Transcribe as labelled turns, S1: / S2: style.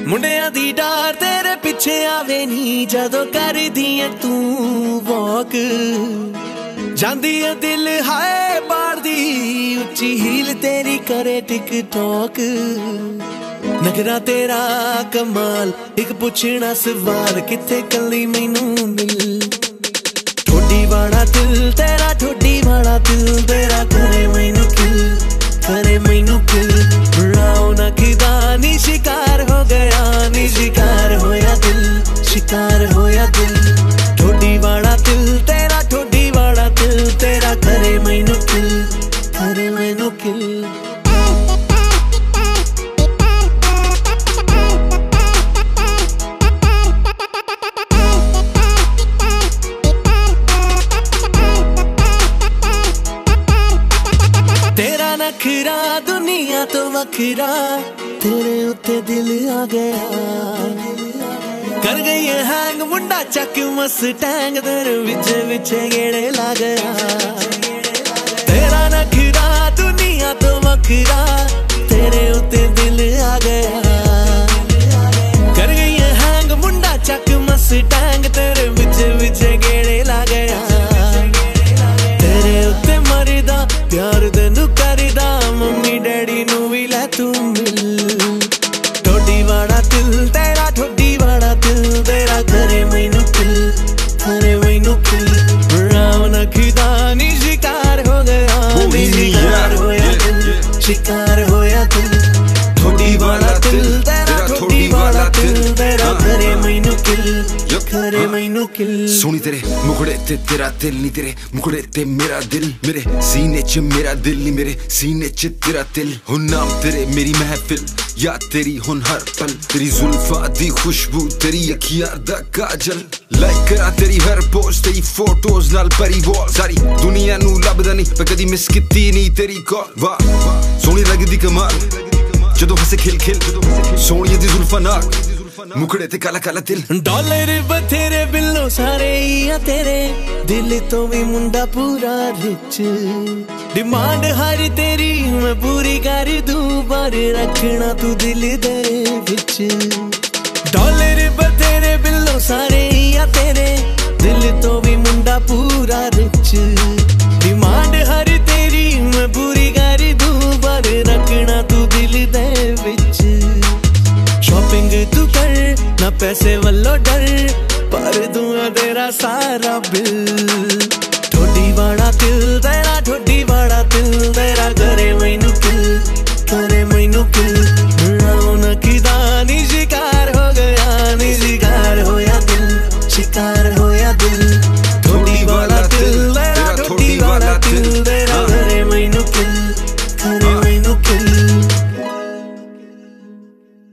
S1: मुंडिया दी डार तेरे पिछे आवे नी जदों करदी ऐ तू वॉक जांदी ऐ दिल हाय बार दी उच्ची हील तेरी करे टिकटॉक नगरा तेरा कमाल एक पुछना सवाल किथे कली मैनू मिल ठोडी वाला दिल तेरा ठोडी वाला दिल तेरा करे मैनू किल बुलाओ ना खिदा नी शिकार हो गया नी शिकार होया दिल ठोडी वाला दिल तेरा ठोडी वाला दिल तेरा करे मैनू किल तेरा नखरा दुनिया तो वखरा तेरे उत्ते दिल आ गया कर गई है हैंग मुंडा चक मस्टैंग तेरे विच गेड़े ला गया तेरा नखरा दुनिया तो वखरा तेरे उत्ते दिल आ गया कर गई है हैंग मुंडा चक मस्टैंग तेरे विच गेड़े ला गया तेरे उत्ते मरदा प्यार तेनू करदा मम्मी डैडी नू भी लै तू मिल ठोडी वाला दिल तेरा ठोडी वाला दिल तेरा करे मैनू किल राम नखदा नी शिकार हो गया नी शिकार होया दिल ठोडी वाला दिल तेरा ठोडी वाला दिल तेरा करे मैनू किल
S2: सोनी तेरे मुखड़े ते तेरा दिल नी तेरे मुखड़े ते मेरा दिल मेरे सीने च मेरा दिल नी मेरे सीने च तेरा दिल हुन नाम तेरे मेरी महफिल या तेरी हुन हर पल तेरी जुल्फा दी खुशबू तेरी अखियां दा काजल लाइक करा तेरी हर पोस्ट तेरी फोटोज नाल भरी वॉल सारी दुनिया नू लभदा नी पर कदी मिस कीती नी तेरी कॉल वाह सोनी लगदी कमाल जदों हसे खिल सोनिया दी जुल्फा नाल मुखड़े ते काला काला दिल
S1: डॉलर बथेरे बिल्लो सारे आ तेरे दिल तो भी मुंडा पूरा रिच डिमांड हर तेरी मैं पूरी कर दूं पर रखना तू दिल दे विच डॉलर बथेरे बिल्लो सारे आ तेरे दिल तो भी मुंडा पूरा रिच डिमांड हर तेरी मैं पूरी कर दूं पर रखना तू दिल दे विच शॉपिंग तू कर ना पैसे वल्लो डर